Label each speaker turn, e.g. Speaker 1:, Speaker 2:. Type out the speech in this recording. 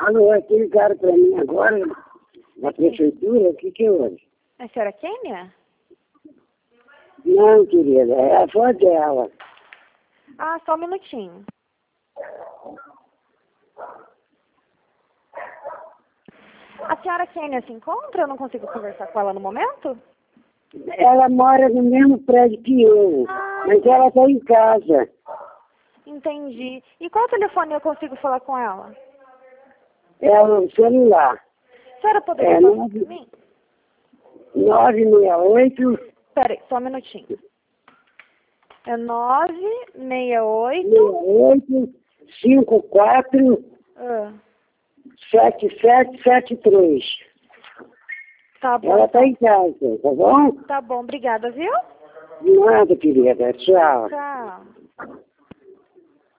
Speaker 1: Alô, aqui ligaram para mim agora, da prefeitura, o que que houve?
Speaker 2: A senhora Kênia?
Speaker 1: Não, querida, é a avó dela.
Speaker 2: Ah, só um minutinho. A senhora Kênia se encontra? Eu não consigo conversar com ela no momento?
Speaker 1: Ela mora no mesmo prédio que eu, mas ela está em casa.
Speaker 2: Entendi. E qual telefone eu consigo falar com ela?
Speaker 1: É o celular.
Speaker 2: A senhora poderia falar para mim?
Speaker 1: 968
Speaker 2: Peraí, só um minutinho. É 968...
Speaker 1: 68 54
Speaker 2: Ah,
Speaker 1: 7773.
Speaker 2: tá bom.
Speaker 1: Ela está em casa, tá bom?
Speaker 2: Tá bom, obrigada, viu?
Speaker 1: De nada, querida. Tchau.
Speaker 2: Tchau.